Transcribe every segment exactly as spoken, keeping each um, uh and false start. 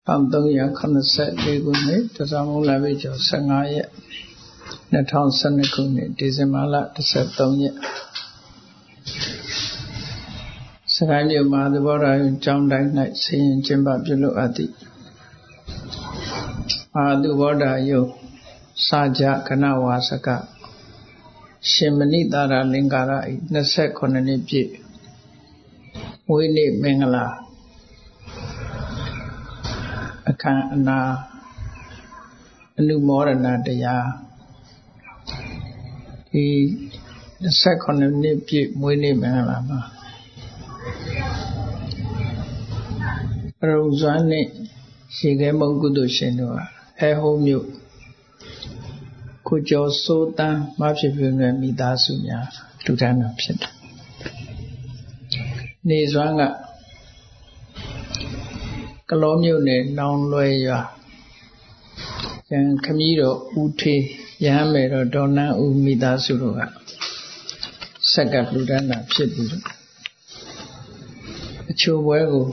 Tam Dong Ya Khana Set Legune, the Samu Lavage of Sangaya, Naton Sanakuni, Dizimala, the Septonia Saranyo Madhavara, John Dyke Night, seeing Jimba Julu Adi Madhuvada Yo Saja Kanawa Saka Shimani Dara Lingara, Nasek Konanipi Winnie Mengala. Akana Anu Morana Daya the second Nipi Winnie Mangalama Rosani Shigemo Gudushinua Ehomu Kujo Sota Mapshipuna Midasunya Tutana Pit Nizwanga Colonial non lawyer and Camilo Uti Yamero Donna Umida Surua Saka Ludana Pidu Chuwego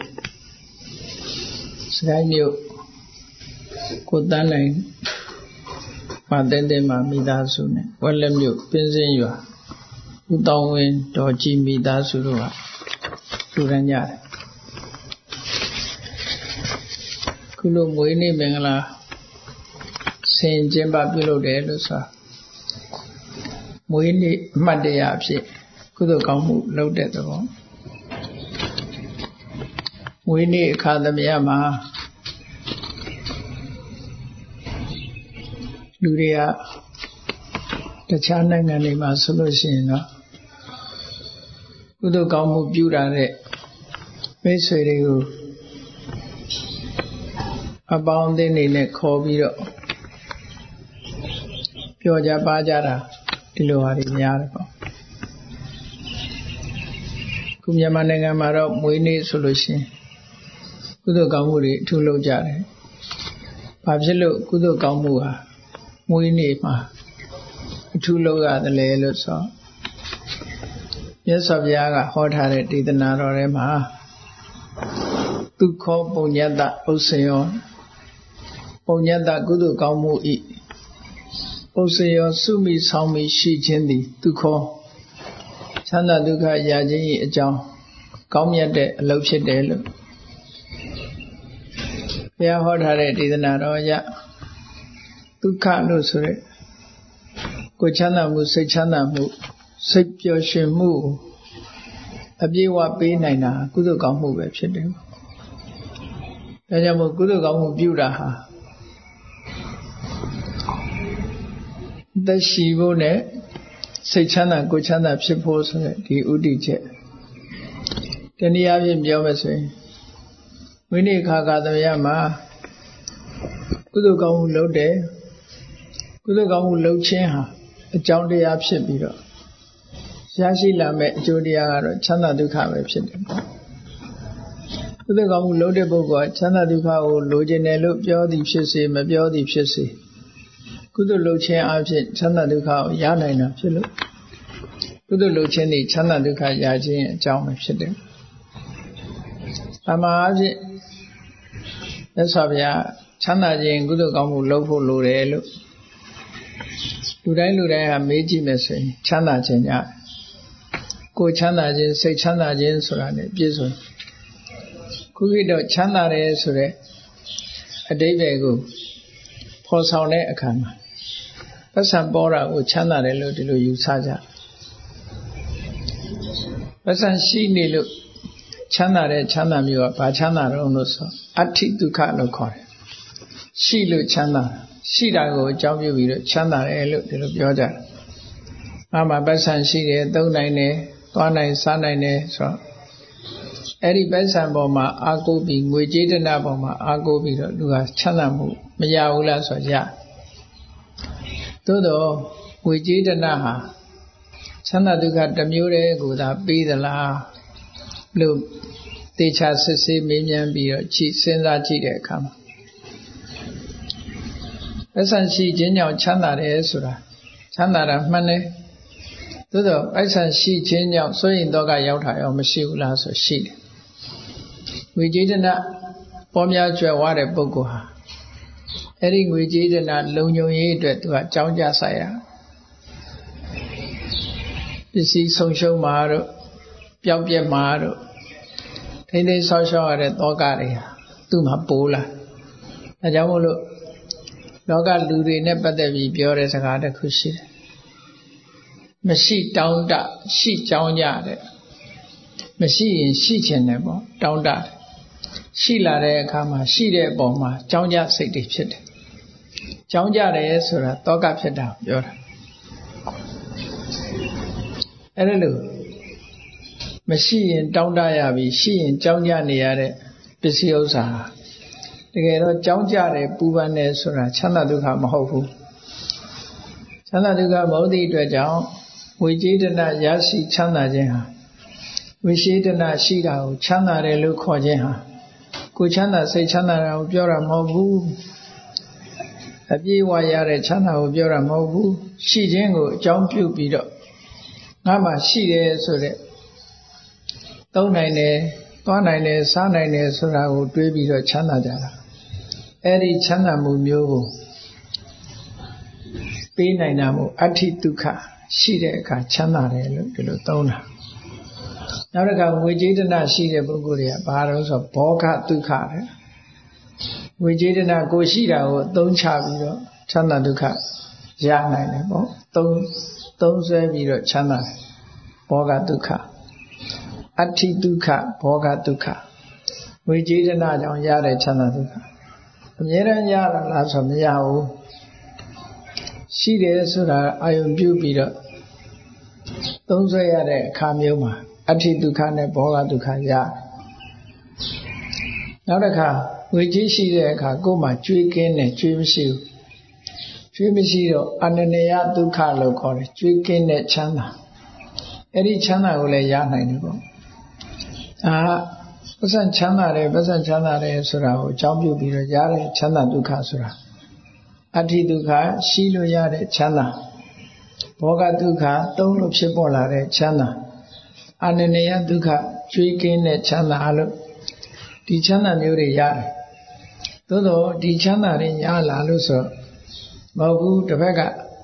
Sranyo Kodana Madende Mamida Sune Walemio Pinzinua Udawin Doji Mida Surua Duranya Kulu Muini Mengala Saint Jimba below the Elusa Muini Madeyapsi Kudu Kamu loaded the one Muini Kadamiyama Luria the Chanang and Ima solution Kudu Kamu Buda Messi Abounding in a Kobido Pioja Bajara, Tiluari Yarko Kumyamananga Maro, Muini solution Kudo Gamuri, Tulo Jare Pabsilo, Kudo Gamua, Muini Ma, Tuloga the Lelo saw. Yes, of Yaga, hot headed, did the Narorema to call Bonyada Ocean. Ponyada Gudu Gamu E. Oseo Sumi Sami Shi Chindi, Duko Sanda Duka Yaji Ajam, Gamiade, Loche Delu. Pia Hotare did the Naroya Duka Lusure Kochana Mu Sechana Mu Sepio Shimu Abiwa P Nina, Gudu Gamu Webshed. Tajamu Gudu Gamu Budaha. The Shivone Sechana Gochana Pipos, the Udiche. Then the Abim Yamase Winnie Kagadayama Kudugamu Lode Kudugamu Locheha, a Jondi Abshibido Shashi Lame Jodia, Chana Duka Webshed. Kudugamu Lode Bogo, Chana Duka, Logenello, Biodi Pisi, Mabiodi Pisi. Kudu Lochen Absent, Chana Duka, Yanina, Philip. Kudu Locheni, Chana Duka Yaji, Jam Shidden. Amaji Esavia, Chana Jin, Gudu Gamu, Lopo Lurelo. Lurai Lurai, Meiji Messi, Chana Jenya. Go Chana Jin, say Chana Jin Surane, Bizu. Kugido Chana Re Sure, a day ago. Posone Akama. Pasan Bora would Chana Relo de Usaja. Pasan she nilu Chana Re Chana Mua, Pachana Ronoso, Ati Duka no Kore. She lu Chana, she dago, Jamu, Chana Relo de Bioja. Mama Pasan she, Donine, Dona Sanine, so. Eri Pasan Boma, Ago being Wejidana Boma, Ago be Luas Chanamu, Mayaula Soja. Todo Wejidanaha Chana Duka Damure, Guda, be the la Blue, Teacher Sissi, Minion, be your cheat, Senza Chide come. Pasan she, Jinyo Chana Esura, Chana Mane. Todo Pasan she, Jinyo, so in Doga Yota, or Messiula, so she. We did not ပေါ်များကျွယ်ဝတဲ့ပုဂ္ဂိုလ်ဟာအဲ့ဒီငွေကြေးတနာလုံခြုံရေးအတွက်သူကကြောင်းကြဆိုင်ရပစ္စည်းဆုံးရှုံးမှာတို့ပျောက်ပြက်မှာတို့ထိမ့်သိမ်းဆောက်ရှောက်ရတဲ့တောကတွေဟာသူ့မှာပိုးလာဒါကြောင့်မို့လို့လောကလူတွေနဲ့ပတ်သက်ပြီးပြောတဲ့စကားတစ်ခုရှိတယ်မရှိတောင်းတရှိကြောင်းကြတဲ့မရှိရင်ရှိချင်တယ်ပေါ့တောင်းတရှိလာတဲ့အခါမှာရှိတဲ့အပေါ်မှာကြောင်းကြစိတ်တွေဖြစ်တယ်ကြောင်းကြတယ်ဆိုတာတောကဖြစ်တာပြောတာအဲ့ဒါလို့မရှိရင်တောင်းတရပြီရှိရင်ကြောင်းကြနေရတဲ့ပစ္စည်းဥစ္စာတကယ်တော့ကြောင်းကြတယ်ပူပန်တယ်ဆိုတာချမ်းသာဒုက္ခမဟုတ်ဘူးချမ်းသာဒုက္ခမဟုတ်သည့်အတွက်ကြောင့်ဝိကျေတနာရရှိချမ်းသာခြင်းဟာဝိရှေတနာရှိတာကိုချမ်းသာတယ်လို့ခေါ်ခြင်းဟာကိုချမ်းသာစိတ်ချမ်းသာတာကိုပြောတာမဟုတ်ဘူးအပြည့်အဝရတဲ့ချမ်းသာကိုပြောတာမဟုတ်ဘူးရှိခြင်းကိုအကြောင်းပြုပြီးတော့ငါမှရှိတယ်ဆိုတဲ့သုံးနိုင်တယ်သွားနိုင်တယ်စားနိုင်တယ်ဆိုတာကိုတွေးပြီးတော့ချမ်းသာကြတာအဲ့ဒီချမ်းသာမှုမျိုးကိုပေးနိုင်တာမို့အဋ္ဌိဒုက္ခရှိတဲ့အခါချမ်းသာတယ်လို့ဒီလိုသုံးတာနောက်တစ်ခါငွေကြေးတနာရှိတဲ့ပုဂ္ဂိုလ်တွေကဘာလို့ဆိုဘောဂဒုက္ခပဲငွေကြေးတနာကိုရှိတာကိုအသုံးချပြီးတော့ချမ်းသာဒုက္ခရနိုင်တယ်ပေါ့သုံးသုံးဆွဲပြီးတော့ချမ်းသာတယ်ဘောဂဒုက္ခအဋ္ဌိဒုက္ခဘောဂဒုက္ခငွေကြေးတနာကြောင့်ရတဲ့ချမ်းသာဒုက္ခအမြဲတမ်းရတာလားဆိုမရဘူးရှိတယ်ဆိုတာအာယုံပြုပြီးတော့သုံးဆွဲရတဲ့အခါမျိုးမှာအဋ္ဌိဒုက္ခနဲ့ဘောဂဒုက္ခရနောက်တစ်ခါငွေကြေးရှိတဲ့အခါကိုယ်မှာကြွေးကင်းတယ်ကြွေးမရှိဘူးကြွေးမရှိတော့အနန္တယဒုက္ခလို့ခေါ်တယ်ကြွေးကင်းတဲ့ချမ်းသာအဲ့ဒီချမ်းသာကိုလည်းရနိုင်တယ်ပေါ့အာပစံချမ်းသာတယ်ပစံချမ်းသာတယ်ဆိုတာကိုအကြောင်းပြုပြီးတော့ရတဲ့ချမ်းသာဒုက္ခဆိုတာအဋ္ဌိဒုက္ခရှိလို့ရတဲ့ချမ်းသာဘောဂဒုက္ခသုံးလို့ဖြစ်ပေါ်လာတဲ့ချမ်းသာအနန္တယဒုက္ခကျွေးကင်းတဲ့ချမ်းသာလို့ဒီချမ်းသာမျိုးတွေရတယ်သို့တော့ဒီချမ်းသာတွေရလာလို့ဆိုမဟုတ်ဘူးတစ်ဖက်က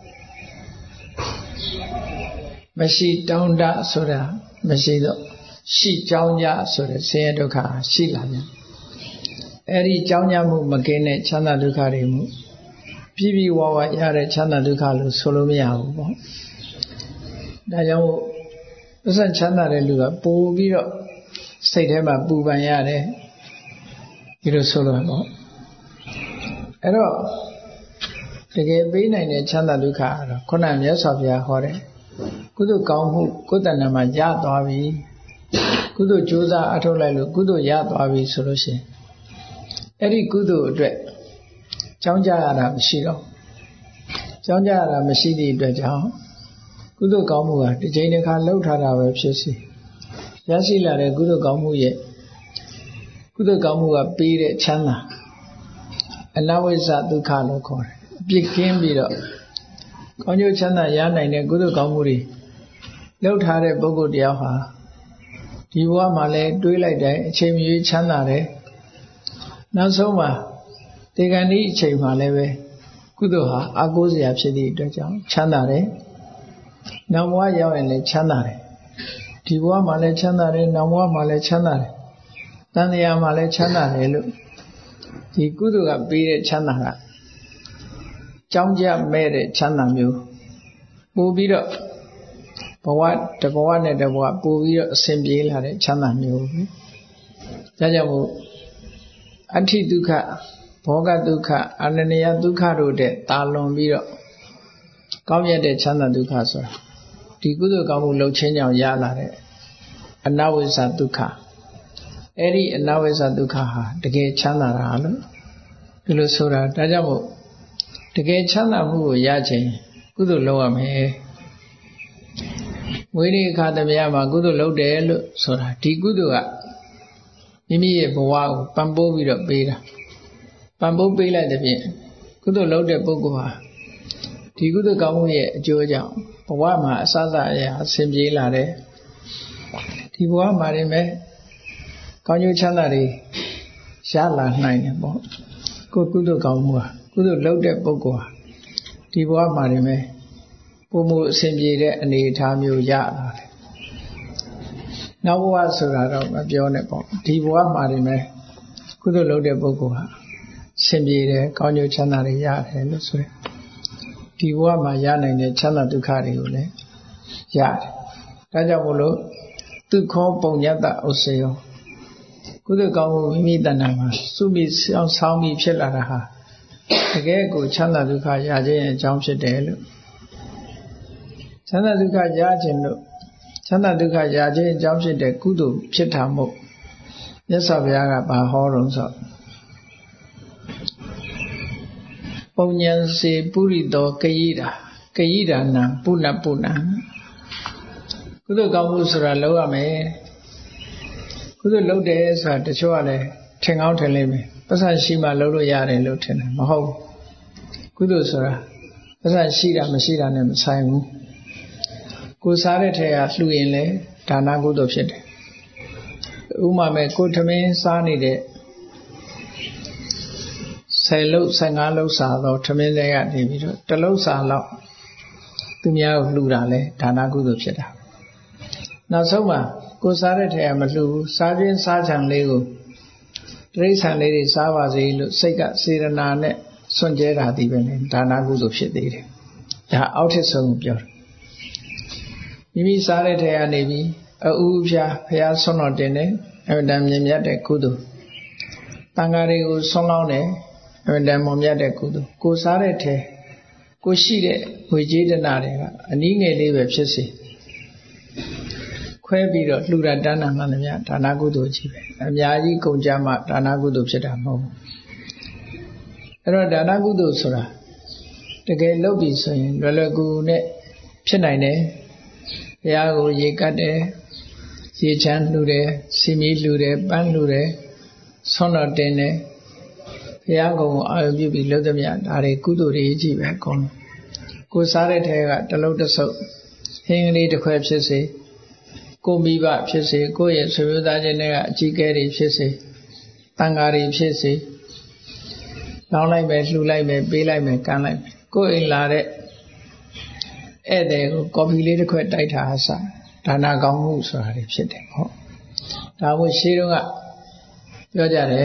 မရှိတောင်းတဆိုတာမရှိတော့ရှိကြောင်းကြဆိုတဲ့ဆင်းရဲဒုက္ခရှိလာပြန်အဲ့ဒီကြောင်းကြမှုမကင်းတဲ့ချမ်းသာဒုက္ခတွေမှုပြည့်ပြည့်ဝဝရတဲ့ချမ်းသာဒုက္ခလို့ဆိုလို့မရဘူးပေါ့ဒါကြောင့်ပစ္စံချမ်းသာတဲ့လူကပို့ပြီးတော့စိတ်ထဲမှာပူပန်ရတယ်ဒီလိုဆိုလို့ပေါ့အဲ့တော့တကယ်ပေးနိုင်တဲ့ချမ်းသာဒုက္ခကတော့ခုနမြတ်စွာဘုရားဟောတယ်ကုသိုလ်ကောင်းမှုကိုယ်တဏ္ဍာမှာရသွားပြီကုသိုလ်ကြိုးစားအထောက်လိုက်လို့ကုသိုလ်ရသွားပြီဆိုလို့ရှိရင်အဲ့ဒီကုသိုလ်အတွက်ကြောင်းကြရတာမရှိတော့ကြောင်းကြရတာမရှိသည့်အတွက်ကြောင့်ကုသိုလ်ကောင်းမှုကတစ်ချိန်တစ်ခါလှုပ်ထားတာပဲဖြစ်စီရရှိလာတဲ့ကုသိုလ်ကောင်းမှုရဲ့ကုသိုလ်ကောင်းမှုကပေးတဲ့ချမ်းသာအနဝိဇ္ဇဒုက္ခလို့ခေါ်တယ်အပြစ်ကင်းပြီးတော့ကောင်းကျိုးချမ်းသာရနိုင်တဲ့ကုသိုလ်ကောင်းမှုတွေလှုပ်ထားတဲ့ပုဂ္ဂိုလ်တယောက်ဟာဒီဘဝမှာလည်းတွေးလိုက်တဲ့အချိန်မရွေးချမ်းသာတယ်နောက်ဆုံးမှာတေဂန်ဒီအချိန်မှာလည်းပဲကုသိုလ်ဟာအကိုးစရာဖြစ်သည့်အတွက်ကြောင့်ချမ်းသာတယ်နောက်ဘဝရောက်ရင်လည်းချမ်းသာတယ်ဒီဘဝမှာလည်းချမ်းသာတယ်နောက်ဘဝမှာလည်းချမ်းသာတယ်တန်တရားမှာလည်းချမ်းသာတယ်လို့ဒီကုသိုလ်ကပေးတဲ့ချမ်းသာကကြောင်းကြမဲ့တဲ့ချမ်းသာမျိုးပို့ပြီးတော့ဘဝတဘဝနဲ့တဘဝပို့ပြီးတော့အစဉ်ပြေးလာတဲ့ချမ်းသာမျိုးဒါကြောင့်မို့အဋ္ဌိဒုက္ခဘောဂဒုက္ခအနန္တယဒုက္ခတို့တဲ့တာလွန်ပြီးတော့ကောင်းမြတ်တဲ့ချမ်းသာဒုက္ခဆိုတာဒီကုသိုလ်ကောင်းမှုလုပ်ခြင်းကြောင့်ရလာတဲ့အနဝိဇ္ဇဒုက္ခအဲ့ဒီအနဝိဇ္ဇဒုက္ခဟာတကယ်ချမ်းသာတာလို့ဒီလိုဆိုတာဒါကြောင့်မို့တကယ်ချမ်းသာမှုကိုရခြင်းကုသိုလ်လုပ်ရမယ်ဝိရိယခါသမယမှာကုသိုလ်လုပ်တယ်လို့ဆိုတာဒီကုသိုလ်ကမိမိရဲ့ဘဝကိုပံ့ပိုးပြီးတော့ပေးတာပံ့ပိုးပေးလိုက်တဲ့ဖြင့်ကုသိုလ်လုပ်တဲ့ပုဂ္ဂိုလ်ဟာဒီကုသိုလ်ကောင်းမှုရဲ့အကျိုးကြောင့်ဘဝမှာအစစအရာအစဉ်ပြေးလာတယ်ဒီဘဝမှာနေမဲ့ကောင်းကျိုးချမ်းသာတွေရရလာနိုင်တယ်ပေါ့ကိုကုသိုလ်ကောင်းမှုဟာကုသိုလ်လုပ်တဲ့ပုဂ္ဂိုလ်ဟာဒီဘဝမှာနေမယ်ပုံမှုအစဉ်ပြေတဲ့အနေအထားမျိုးရလာတယ်နောက်ဘဝဆိုတာတော့မပြောနဲ့ပေါ့ဒီဘဝမှာနေမယ်ကုသိုလ်လုပ်တဲ့ပုဂ္ဂိုလ်ဟာအစဉ်ပြေတယ်ကောင်းကျိုးချမ်းသာတွေရတယ်လို့ဆိုရယ်ဒီဘဝမှာရနိုင်တဲ့ချမ်းသာဒုက္ခတွေကိုလည်းရတယ်ဒါကြောင့်မို့လို့ဒုက္ခပုံညတဥစ္စယောကုသိုလ်ကောင်းမှုမိမိတဏ္ဍာမှာစုမိဆောင်းဆောင်းပြီးဖြစ်လာတာဟာတကယ်ကိုချမ်းသာဒုက္ခရခြင်းအကြောင်းဖြစ်တယ်လို့ချမ်းသာဒုက္ခရခြင်းလို့ချမ်းသာဒုက္ခရခြင်းအကြောင်းဖြစ်တဲ့ကုသိုလ်ဖြစ်တာမို့မြတ်စွာဘုရားကဘာဟောတော့ဆိုပုံဉ္စေပုရိသောကယိတာကယိတာနံပုဏ္ဏပုဏ္ဏကုသိုလ်ကောင်းမှုဆိုတာလုပ်ရမယ်ကုသိုလ်လုပ်တယ်ဆိုတာတချို့ကလည်းထင်ကောင်းထင်လိမ့်မယ်ပတ်စံရှိမှလုပ်လို့ရတယ်လို့ထင်တယ်မဟုတ်ကုသိုလ်ဆိုတာပတ်စံရှိတာမရှိတာနဲ့မဆိုင်ဘူးကိုစားတဲ့ထဲကလှူရင်လေဒါနကုသိုလ်ဖြစ်တယ်ဥပမာမဲ့ကိုထမင်းစားနေတဲ့ဆယ်လုံးဆယ်ငါးလုံးစားတော့ထမင်းတွေကနေပြီးတော့တစ်လုံးစားလောက်သူများကိုလှူတာလေဒါနကုသိုလ်ဖြစ်တာနောက်ဆုံးမှာကိုစားတဲ့ထဲကမလှူဘူးစားခြင်းစားချံလေးကိုတိရစ္ဆာန်လေးတွေစားပါစေလို့စိတ်ကစေတနာနဲ့စွန့်ကြဲတာဒီပဲလေဒါနကုသိုလ်ဖြစ်သေးတယ်ဒါအောက်ထစ်ဆုံးကိုပြောတယ်မိမိစားတဲ့ထဲကနေပြီးအဥအဖျားဖျားဆွန့်တော်တင်တယ်အမှန်တမ်းမြင်မြတ်တဲ့ကုသိုလ်တန်ဃာတွေကိုဆွန့်လောင်းတယ်အမှန်တမ်းမြင်မြတ်တဲ့ကုသိုလ်ကိုစားတဲ့ထဲကိုရှိတဲ့ဝေကြေးတနာတွေကအနည်းငယ်လေးပဲဖြစ်စေခွဲပြီးတော့လှူတာတန်းတာမှန်သမျှဒါနကုသိုလ်ကြီးပဲအများကြီးကုန်ကြမှဒါနကုသိုလ်ဖြစ်တာမဟုတ်ဘူးအဲ့တော့ဒါနကုသိုလ်ဆိုတာတကယ်လုပ်ပြီးဆိုရင်လွယ်လွယ်ကူကူနဲ့ဖြစ်နိုင်တယ်ဘုရားကိုရေကတ်တယ်ရေချမ်းလှူတယ်စီမီလှူတယ်ပန်းလှူတယ်ဆွမ်းတော်တင်တယ်ဘုရားကုံကိုအာရုံပြုပြီးလုပ်သမျှဒါတွေကုသိုလ်တွေကြီးပဲအကုန်လုံးကိုစားတဲ့ထဲကတလုံးတစ်စုပ်ဟင်းကလေးတစ်ခွဲဖြစ်စေကိုမိဘဖြစ်စေကိုယ့်ရဲ့ဆွေမျိုးသားချင်းတွေကအကြီးကဲတွေဖြစ်စေတန်ဃာတွေဖြစ်စေလောင်းလိုက်မယ်လှူလိုက်မယ်ပေးလိုက်မယ်ကမ်းလိုက်မယ်ကိုယ့်အိမ်လာတဲ့ဧည့်သည်ကိုကော်ဖီလေးတစ်ခွက်တိုက်တာအစားဒါနကောင်းမှုဆိုတာတွေဖြစ်တယ်ဟုတ်ဒါမို့ရှင်းတော့ကပြောကြတယ်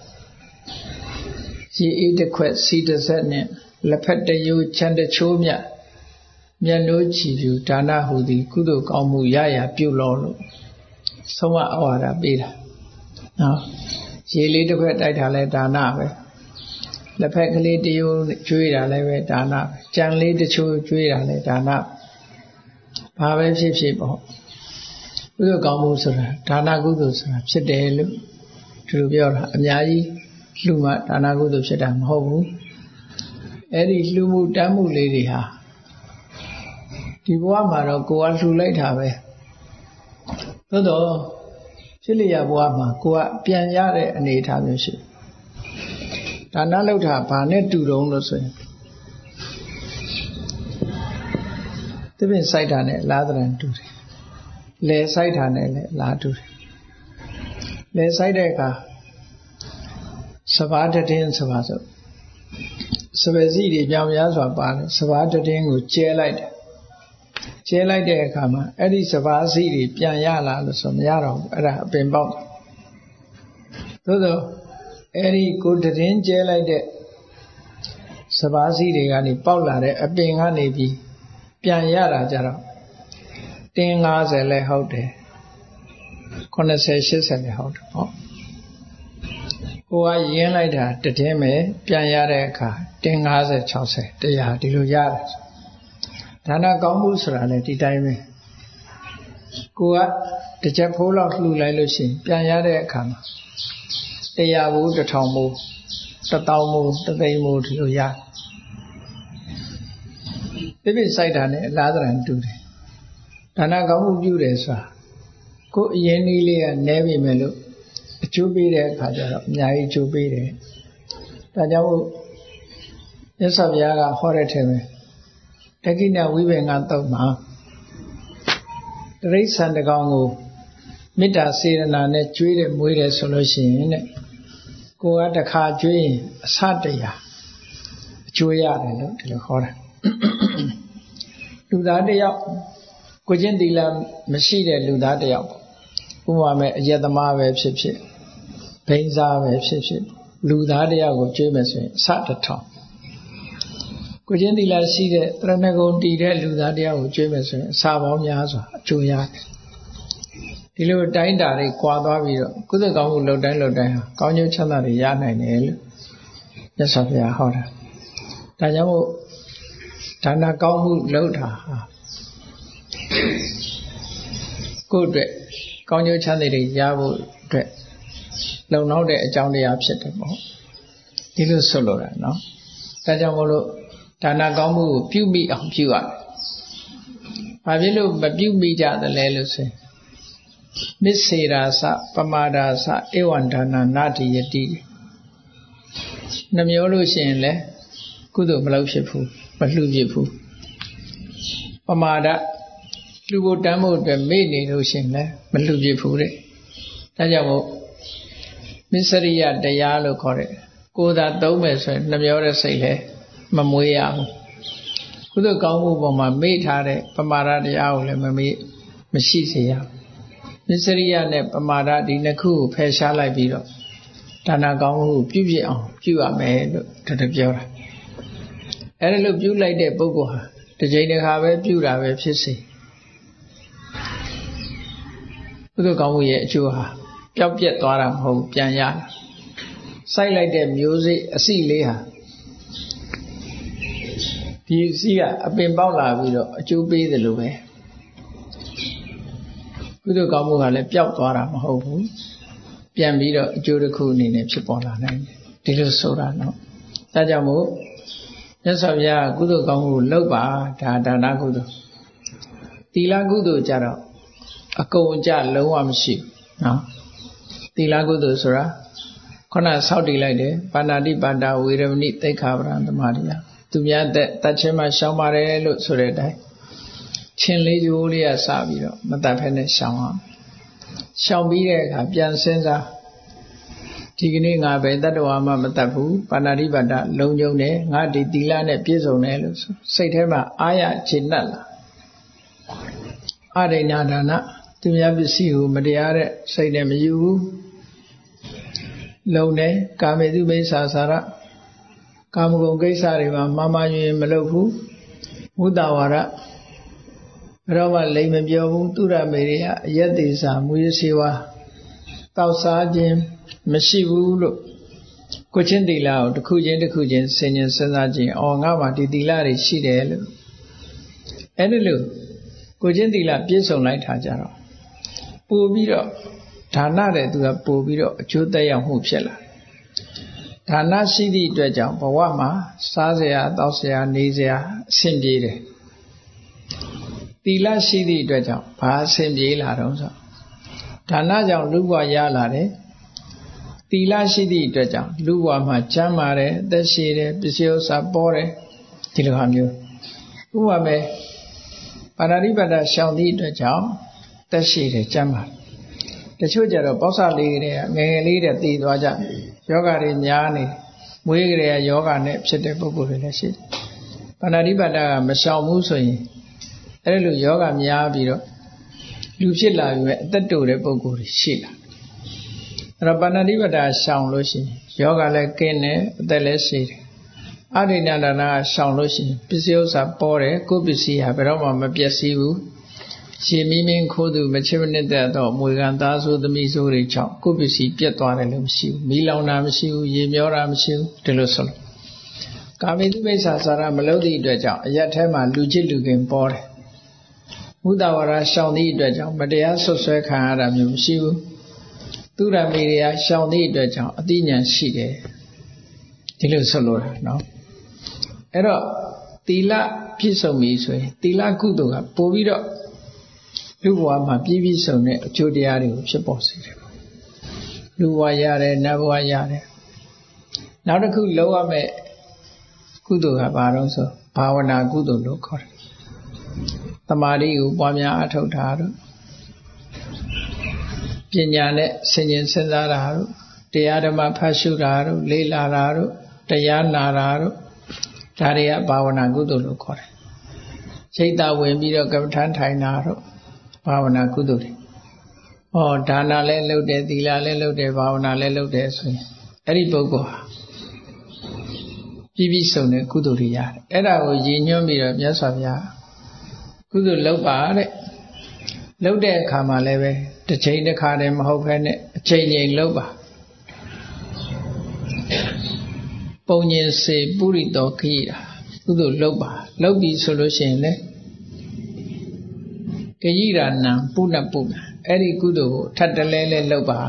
ရေအေးတစ်ခွက်စီတစ်ဆက်နဲ့လက်ဖက်တရိုးချမ်းတချိုးမြတ်မျက်နှိုးချီပြူဒါနဟူသည်ကုသိုလ်ကောင်းမှုရရပြုလို့လို့ဆုံးမဩဝါဒပေးတာနော်ရေလေးတစ်ခွက်တိုက်တာလဲဒါနပဲလက်ဖက်ကလေးတရိုးကျွေးတာလည်းပဲဒါနပဲကြံလေးတချို့ကျွေးတာလည်းဒါနဘာပဲဖြစ်ဖြစ်ပေါ့ကုသိုလ်ကောင်းမှုဆိုတာဒါနကုသိုလ်ဆိုတာဖြစ်တယ်လို့သူတို့ပြောတာအများကြီးလှူမှဒါနကုသိုလ်ဖြစ်တာမဟုတ်ဘူးအဲ့ဒီလှူမှုတမ်းမှုလေးတွေဟာဒီဘဝမှာတော့ကိုယ်ကလှူလိုက်တာပဲသို့တော့ဖြစ်လျက်ဘဝမှာကိုယ်ကပြန်ရတဲ့အနေအထားမျိုးရှိဒါနလုပ်တာဘာနဲ့တူတုံးလို့ဆိုရင်သဖြင့်စိုက်တာနဲ့အလားတန်တူတယ်လယ်စိုက်တာနဲ့လည်းအလားတူတယ်လယ်စိုက်တဲ့အခါစပါးတတင်းစပါးဆိုစပယ်စီတွေကြောင်များစွာပါတယ်စပါးတတင်းကိုကျဲလိုက်တယ်ကျဲလိုက်တဲ့အခါမှာအဲ့ဒီစပါးစီတွေပြန်ရလာလို့ဆိုမရတော့ဘူးအဲ့ဒါအပင်ပေါက်သို့သောအဲ့ဒီကိုတတင်းကျဲလိုက်တဲ့စပါးစီတွေကနေပေါက်လာတဲ့အပင်ကနေပြီးပြန်ရတာကြတော့တင်း၅၀လဲဟုတ်တယ်၇၀၈၀လဲဟုတ်တယ်ပေါ့ကိုကရင်းလိုက်တာတတင်းပဲပြန်ရတဲ့အခါတင်း၅၀၆၀တရားဒီလိုရတယ်ဒါနကောင်းမှုဆိုတာလည်းဒီတိုင်းပဲကိုကတစ်ချက်ဖိုးလောက်လှူလိုက်လို့ရှိရင်ပြန်ရတဲ့အခါမှာတရားဘူးတစ်ထောင်ဘူးတစ်တောင်းဘူးတစ်သိန်းဘူးဒီလိုရပြပြစိုက်တာနဲ့အလားတန်တူတယ်ဒါနကောင်းမှုပြုတယ်ဆိုတာကိုအရင်နည်းလေးကနဲပြီမယ်လို့အကျိုးပေးတဲ့အခါကျတော့အများကြီးအကျိုးပေးတယ်ဒါကြောင့်မြတ်စွာဘုရားကဟောတဲ့ထဲမှာတက္ကိဏဝိပင်္ဂသုတ်မှာတိရစ္ဆာန်တစ်ကောင်ကိုမေတ္တာစေတနာနဲ့ကျွေးတယ်မွေးတယ်ဆိုလို့ရှိရင်တဲ့ကိုကတစ်ခါကျွေးရင်အစတရားအကျိုးရတယ်လို့ဒီလိုခေါ်တာလူသားတယောက်ကိုချင်းသီလမရှိတဲ့လူသားတယောက်ဥပမာမဲ့အယက်သမားပဲဖြစ်ဖြစ်ဘိန်းစားပဲဖြစ်ဖြစ်လူသားတယောက်ကိုကျွေးမယ်ဆိုရင်အစတစ်ထောင်ကိုချင်းသီလရှိတဲ့တရဏဂုံတည်တဲ့လူသားတယောက်ကိုကျွေးမယ်ဆိုရင်အစာပေါင်းများစွာအကျိုးရတယ်ဒီလိုတိုင်းတာတွေကွာသွားပြီးတော့ကုသကောင်းမှုလှုပ်တိုင်းလှုပ်တိုင်းဟာကောင်းကျိုးချမ်းသာတွေရနိုင်တယ်လို့မြတ်စွာဘုရားဟောတာဒါကြောင့်မို့ဒါနကောင်းမှုလှုပ်တာဟာကိုယ့်အတွက်ကောင်းကျိုးချမ်းသာတွေရဖို့အတွက်လုံလောက်တဲ့အကြောင်းတရားဖြစ်တယ်ပေါ့ဒီလိုဆိုလိုတာနော်ဒါကြောင့်မို့လို့ဒါနကောင်းမှုကိုပြုမိအောင်ပြုရတယ်။ဘာဖြစ်လို့မပြုမိကြသလဲလို့ဆိုရင်မစ္စေရာစပမာဒာစဧဝံဒါနနာတိယတိနှမျိုးလို့ရှိရင်လည်းကုသိုလ်မလုပ်ဖြစ်ဘူးမလှူဖြစ်ဘူးပမာဒလူဖို့တမ်းဖို့အတွက်မေ့နေလို့ရှိရင်လည်းမလှူဖြစ်ဘူးတဲ့ဒါကြောင့်မို့မစ္စရိယတရားလို့ခေါ်တဲ့ကိုယ်သာသုံးမယ်ဆိုရင်နှမျိုးတဲ့စိတ်လည်းမမွေးရဘူးကုသိုလ်ကောင်းမှုပေါ်မှာမေ့ထားတဲ့ပမာဒတရားကိုလည်းမမေ့မရှိစေရဘူးမစ္စရိယနဲ့ပမာဒဒီနှစ်ခုကိုဖယ်ရှားလိုက်ပြီးတော့ဒါနကောင်းမှုပြုပြအောင်ပြုရမယ်လို့တတပြောတာအဲ့ဒါလို့ပြုလိုက်တဲ့ပုဂ္ဂိုလ်ဟာတစ်ချိန်တစ်ခါပဲပြုတာပဲဖြစ်စေကုသိုလ်ကောင်းမှုရဲ့အကျိုးဟာပျောက်ပြက်သွားတာမဟုတ်ပြန်ရစိုက်လိုက်တဲ့မျိုးစိအစီလေးဟာဒီစီးကအပင်ပေါက်လာပြီးတော့အကျိုးပေးတယ်လို့ပဲကုသိုလ်ကောင်းမှုကလည်းပျောက်သွားတာမဟုတ်ဘူးပြန်ပြီးတော့အကျိုးတစ်ခုအနေနဲ့ဖြစ်ပေါ်လာနိုင်တယ်ဒီလိုဆိုတာနော်ဒါကြောင့်မို့မြတ်စွာဘုရားကုသိုလ်ကောင်းမှုလုပ်ပါဒါဒါနကုသိုလ်သီလကုသိုလ်ကြတော့အကုန်အကျလုံးဝမရှိဘူးနော်သီလကုသိုလ်ဆိုတာခုနဆောက်တည်လိုက်တယ်ပါဏာတိပါဒဝေရမဏိသိက္ခာပဒံသမာဓိယသူများတဲ့တတ်ချင်းမှရှောင်ပါတယ်လို့ဆိုတဲ့အတိုင်းချင်းလေးကျိုးလေးကစပြီးတော့မတတ်ဖဲနဲ့ရှောင်အောင်ရှောင်ပြီးတဲ့အခါပြန်စဉ်းစားဒီကနေ့ငါပဲတတ္တဝါမှမတတ်ဘူးပါဏာတိပါဒလုံုံတယ်ငါဒီသီလနဲ့ပြည့်စုံတယ်လို့ဆိုစိတ်ထဲမှာအာရခြေနှက်လာအရိဏဒါနသူများပစ္စည်းကိုမတရားတဲ့စိတ်နဲ့မယူဘူးလုံတယ်ကာမေတုမိစ္ဆာစာရကာမဂုဏ်ကိစ္စတွေမှာမှားမှားယွင်းမလုပ်ဘူးမုဒ္ဒဝါဒဘယ်တော့မှလိမ်မပြောဘူးသူရမေတွေကအယက်သေးစာမူရစေဝါတောက်စားခြင်းမရှိဘူးလို့ကိုချင်းသီလကိုတစ်ခုချင်းတစ်ခုချင်းဆင်ញင်စဉ်းစားခြင်းအော်ငါမှဒီသီလတွေရှိတယ်လို့အဲ့ဒီလိုကိုချင်းသီလပြည့်စုံလိုက်တာကြတော့ပို့ပြီးတော့ဒါနတဲ့သူကပို့ပြီးတော့အကျိုးသက်ရောက်မှုဖြစ်လာဒါနရှိသည့်အတွက်ကြောင့်ဘဝမှာစားစရာတောက်စရာနေစရာအဆင်ပြေတယ်သီလရှိသည့်အတွက်ကြောင့်ဘာအဆင်ပြေလာတော့ဆိုဒါနကြောင့်လူဘဝရလာတယ်သီလရှိသည့်အတွက်ကြောင့်လူဘဝမှာချမ်းသာတယ်အသက်ရှည်တယ်ပစ္စည်းဥစ္စာပေါ်တယ်ဒီလိုဟာမျိုးဥပမာပဲပါဏာတိပါဒရှောင်သည့်အတွက်ကြောင့်သက်ရှည်တယ်ချမ်းသာတချို့ကြတော့ပေါက်ဆလေးတွေကငယ်ငယ်လေးတွေတည်သွားကြယောဂတွေများနေမွေးကလေးကယောဂနဲ့ဖြစ်တဲ့ပုဂ္ဂိုလ်တွေလည်းရှိတယ်ပါဏာတိပါဒကမရှောင်ဘူးဆိုရင်အဲ့လိုယောဂများပြီးတော့လူဖြစ်လာပြီပဲအသက်တိုတဲ့ပုဂ္ဂိုလ်တွေရှိလာအဲ့တော့ပါဏာတိပါဒရှောင်လို့ရှိရင်ယောဂလည်းကင်းတယ်အသက်လည်းရှိတယ်အရိဏဒါနကရှောင်လို့ရှိရင်ပစ္စည်းဥစ္စာပေါ်တယ်ကိုယ်ပစ္စည်းဟာဘယ်တော့မှမပျက်စီးဘူးရှင်မင်းမင်းခိုးသူမချစ်မနစ်တဲ့တော့မွေခံသားဆိုသမီးဆိုတွေကြောင့်ကိုယ်ပစ္စည်းပြတ်သွားတယ်လို့မရှိဘူးမီးလောင်တာမရှိဘူးရေမျောတာမရှိဘူးဒီလိုဆိုလို့ကာမိတုမိစ္ဆာစာရမလုပ်သည့်အတွက်ကြောင့်အရက်ထဲမှာလူချစ်လူခင်ပေါ်တယ်မုဒ္ဒဝါဒရှောင်သည့်အတွက်ကြောင့်မတရားဆွဆွဲခံရတာမျိုးမရှိဘူးသူရမေတွေကရှောင်သည့်အတွက်ကြောင့်အသိဉာဏ်ရှိတယ်ဒီလိုဆိုလို့တာနော်အဲ့တော့သီလပြည့်စုံပြီဆိုရင်သီလကုသိုလ်ကပို့ပြီးတော့လူဘဝမှာပြည့်ပြည့်စုံတဲ့အကျိုးတရားတွေကိုဖြစ်ပေါ်စေတယ်လူဘဝရတယ်နတ်ဘဝရတယ်နောက်တစ်ခုလောက်ရမယ့်ကုသိုလ်ကဘာလို့ဆိုဘာဝနာကုသိုလ်လို့ခေါ်တယ်သမာဓိကိုပွားများအထောက်ထားတော့ပညာနဲ့ဆင်ခြင်စဉ်းစားတာတို့တရားဓမ္မဖတ်ရှုတာတို့လေးလာတာတို့တရားနာတာတို့ဒါတွေကဘာဝနာကုသိုလ်လို့ခေါ်တယ်စိတ်တော်ဝင်ပြီးတော့ကမ္မထမ်းထိုင်တာတို့ဘာဝနာကုသိုလ်တွေဟောဒါနလည်းလုပ်တယ်သီလလည်းလုပ်တယ်ဘာဝနာလည်းလုပ်တယ်ဆိုရင်အဲ့ဒီပုဂ္ဂိုလ်ဟာပြည့်ပြည့်စုံတဲ့ကုသိုလ်တွေရတယ်အဲ့ဒါကိုရည်ညွှန်းပြီးတော့မြတ်စွာဘုရားကုသိုလ်လုပ်ပါတဲ့လုပ်တဲ့အခါမှာလည်းပဲတစ်ချိန်တစ်ခါတည်းမဟုတ်ဘဲနဲ့အချိန်ချင်းလုပ်ပါပုံညင်စေပုရိသောခိတာကုသိုလ်လုပ်ပါလုပ်ပြီဆိုလို့ရှိရင်လေကိရိဏံပုဏ္ဏပုဏ္ဏအဲ့ဒီကုသိုလ်ကိုထပ်တလဲလဲလုပ်ပါ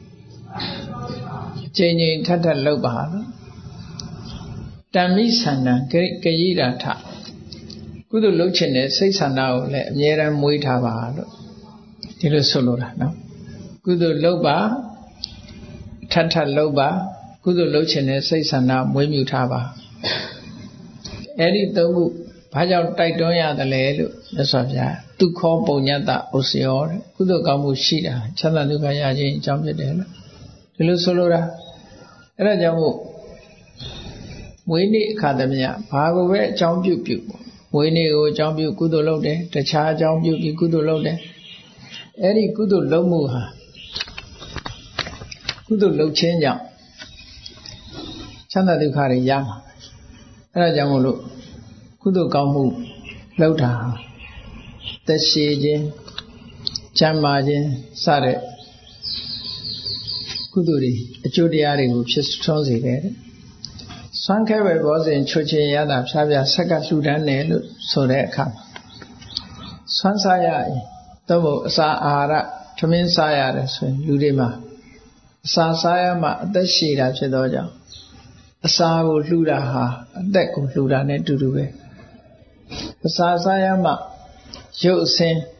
အချိန်ချင်းထပ်ထပ်လုပ်ပါတမ္မိဆန္ဒကိရိတာထကုသိုလ်လုပ်ချင်တဲ့စိတ်ဆန္ဒကိုလည်းအမြဲတမ်းမွေးထားပါလို့ဒီလိုဆိုလိုတာနော်ကုသိုလ်လုပ်ပါထပ်ထပ်လုပ်ပါကုသိုလ်လုပ်ချင်တဲ့စိတ်ဆန္ဒမွေးမြူထားပါအဲ့ဒီသုံးခုဘာကြောင့်တိုက်တွန်းရတယ်လဲလို့မြတ်စွာဘုရားဒုက္ခပုံညတ္တဥစ္စယောတဲ့ကုသိုလ်ကောင်းမှုရှိတာချမ်းသာဒုက္ခရခြင်းအကြောင်းဖြစ်တယ်လို့ဒီလိုဆိုလိုတာအဲ့ဒါကြောင့်မို့မွေးနေ့အခါသမယဘာကိုပဲအကြောင်းပြုပြုမွေးနေ့ကိုအကြောင်းပြုကုသိုလ်လုပ်တယ်တခြားအကြောင်းပြုပြီးကုသိုလ်လုပ်တယ်အဲ့ဒီကုသိုလ်လုပ်မှုဟာကုသိုလ်လုပ်ခြင်းကြောင့်ချမ်းသာဒုက္ခတွေရမှာအဲ့ဒါကြောင့်မို့လို့ကုသိုလ်ကောင်းမှုလုပ်တာသက်ရှိခြင်းချမ်းသာခြင်းစတဲ့ကုသိုလ်တွေအကျိုးတရားတွေကိုဖြစ်ထွန်းစေတယ်ဆွမ်းခဲပဲဘောစဉ်ချွတ်ချင်ရတာဖြားဖြားဆက်ကလှူဒန်းတယ်လို့ဆိုတဲ့အခါမှာဆွမ်းစားရရင်တော့ဘုအစာအာဟာရထမင်းစားရတယ်ဆိုရင်လူတွေမှာအစာစားရမှအသက်ရှည်တာဖြစ်သောကြောင့်အစာကိုလှူတာဟာအသက်ကိုလှူတာနဲ့တူတူပဲအစာစားရမှရုပ်အဆင်း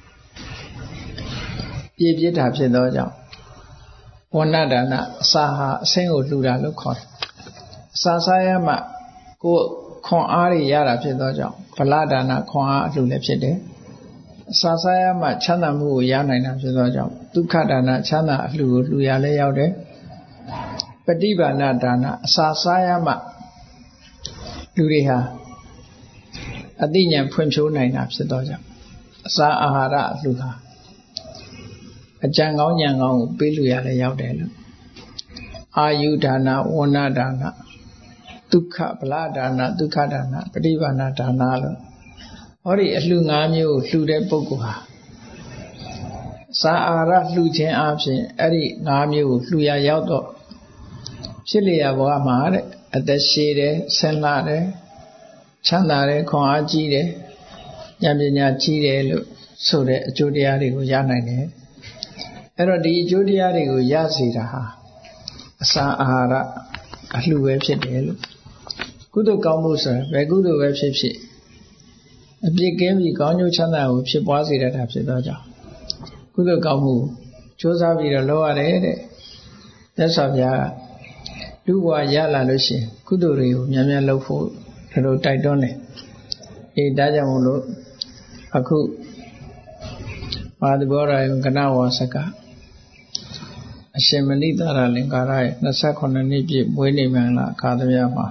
ပြည့်ပြည့်တာဖြစ်သောကြောင့်ဝဏ္ဏဒါနအစာဟာအဆင်းကိုလှူတာလို့ခေါ်တယ်အစာစားရမှကိုယ်ခွန်အားတွေရတာဖြစ်သောကြောင့်ဗလဒါနခွန်အားအလှူလည်းဖြစ်တယ်အစာစားရမှချမ်းသာမှုကိုရနိုင်တာဖြစ်သောကြောင့်ဒုက္ခဒါနချမ်းသာအလှူကိုလှူရလည်းရောက်တယ်ပฏิဘာဏဒါနအစာစားရမှလူတွေဟာအသိဉာဏ်ဖွံ့ဖြိုးနိုင်တာဖြစ်သောကြောင့်အစာအာဟာရအလှူဟာအကြံကောင်းဉာဏ်ကောင်းကိုပေးလူရလည်းရောက်တယ်လို့အာယုဒါနဝဏ္ဏဒါနဒုက္ခဗလဒါနဒုက္ခဒါနပฏิဘာဏဒါနလို့ဟောဒီအလှူ၅မျိုးကိုလှူတဲ့ပုဂ္ဂိုလ်ဟာစာအာဟာရလှူခြင်းအပြင်အဲ့ဒီ၅မျိုးကိုလှူရရောက်တော့ဖြစ်လျက်ဘဝမှာတဲ့အသက်ရှည်တယ်ဆင်းလာတယ်ချမ်းသာတယ်ခွန်အားကြီးတယ်ဉာဏ်ပညာကြီးတယ်လို့ဆိုတဲ့အကျိုးတရားတွေကိုရနိုင်တယ်အဲ့တော့ဒီအကျိုးတရားတွေကိုရစေတာဟာအစာအာဟာရအလှူပဲဖြစ်တယ်လို့ကုသိုလ်ကောင်းမှုဆိုတာဘယ်ကုသိုလ်ပဲဖြစ်ဖြစ်အပြစ်ကင်းပြီးကောင်းကျိုးချမ်းသာကိုဖြစ်ပွားစေတတ်တာဖြစ်သောကြောင့်ကုသိုလ်ကောင်းမှုကြိုးစားပြီးတော့လုပ်ရတယ်တဲ့မြတ်စွာဘုရားလူဘဝရလာလို့ရှိရင်ကုသိုလ်တွေကိုများများလုပ်ဖို့ဒါလိုတိုက်တွန်းတယ်အေးဒါကြောင့်မို့လို့အခုမာသဘောရာယကနဝါစကအရှင်မဏိသာရလင်္ကာရရဲ့၂၈နှစ်ပြည့်မွေးနေ့မှန်လားအခါသမယမှာ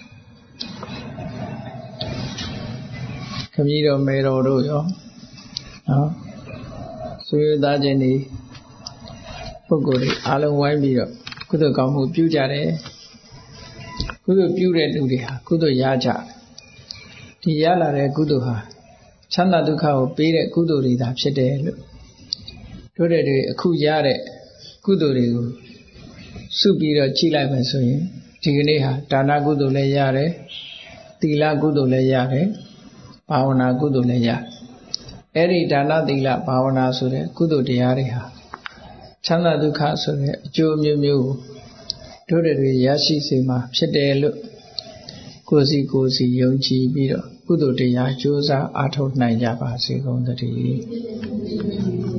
ခမည်းတော်မေတော်တို့ရောနော်ဆွေသားချင်းဒီပုဂ္ဂိုလ်တွေအားလုံးဝိုင်းပြီးတော့ကုသိုလ်ကောင်းမှုပြုကြတယ်ကုသိုလ်ပြုတဲ့လူတွေဟာကုသိုလ်ရကြတယ်ဒီရလာတဲ့ကုသိုလ်ဟာချမ်းသာဒုက္ခကိုပေးတဲ့ကုသိုလ်တွေသာဖြစ်တယ်လို့တို့တဲ့တွေအခုရတဲ့ကုသိုလ်တွေကိုစုပြီးတော့ကြည့်လိုက်မယ်ဆိုရင်ဒီကနေ့ဟာဒါနကုသိုလ်လည်းရတယ်သီလကုသိုလ်လည်းရတယ်ဘာဝနာကုသိုလ်လည်းရတယ်အဲ့ဒီဒါနသီလဘာဝနာဆိုတဲ့ကုသိုလ်တရားတွေဟာချမ်းသာဒုက္ခဆိုတဲ့အကျိုးမျိုးမျိုးကိုတို့တွေရရှိစေမှာဖြစ်တယ်လို့ကိုယ်စီကိုယ်စီယုံကြည်ပြီးတော့ကုသိုလ်တရားကြိုးစားအားထုတ်နိုင်ကြပါစေကုန်သတည်း